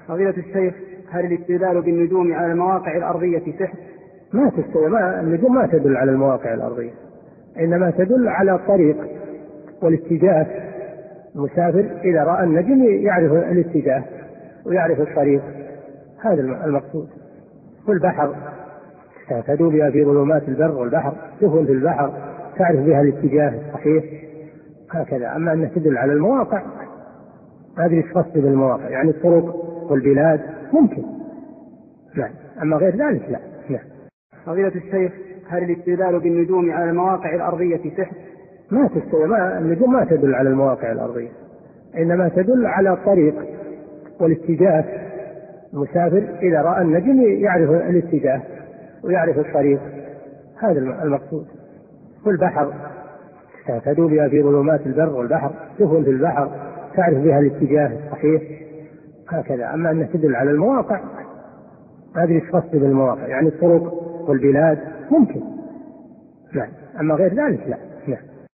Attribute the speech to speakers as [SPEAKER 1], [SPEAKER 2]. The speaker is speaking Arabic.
[SPEAKER 1] فضيلة الشيخ، هل الاستدلال بالنجوم على المواقع الأرضية سحر؟
[SPEAKER 2] النجوم ما تدل على المواقع الأرضية، إنما تدل على الطريق والاتجاه. المسافر إذا رأى النجم يعرف الاتجاه ويعرف الطريق، هذا المقصود. والبحر تهتدوا بها في ظلمات البر والبحر، سفن في البحر تعرف بها الاتجاه الصحيح، هكذا. أما أنها تدل على المواقع، هذه تفصل المواقع، يعني الطرق والبلاد ممكن، لا. أما غير ذلك لا.
[SPEAKER 1] فضيلة الشيخ، هل الاستدلال بالنجوم على المواقع الأرضية سحر؟
[SPEAKER 2] النجوم ما تدل على المواقع الأرضية، إنما تدل على الطريق والاتجاه. المسافر إذا رأى النجم يعرف الاتجاه ويعرف الطريق، هذا المقصود. والبحر تهتدوا بها في ظلمات البر والبحر، سفن في البحر تعرف بها الاتجاه الصحيح، هكذا. أما أنها تدل على المواقع، هذه تفصل المواقع، يعني الطرق والبلاد ممكن، لا. أما غير ذلك لا.